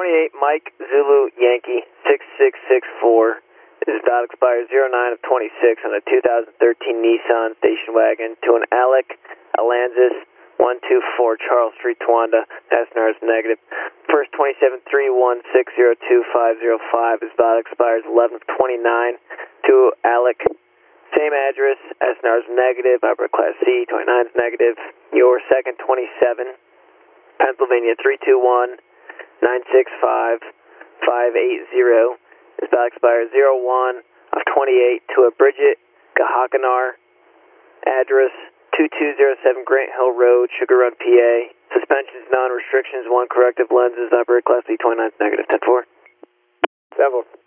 28 Mike Zulu Yankee 6664. This is valid expires 09 of 26 on a 2013 Nissan station wagon to an Alec Alanzis 124 Charles Street, Towanda. SNR is negative. First 2731602505 is valid expires 11 of 29 to Alec. Same address. SNR is negative. Upper Class C 29 is negative. Your second 27 Pennsylvania 321 965 580. This valid expires 01 of 28 to a Bridget Gahakanar. Address 2207 Grant Hill Road, Sugar Run, PA. Suspensions, non-restrictions, 1 corrective lenses, operator Class C 29 negative. 10-4. 7.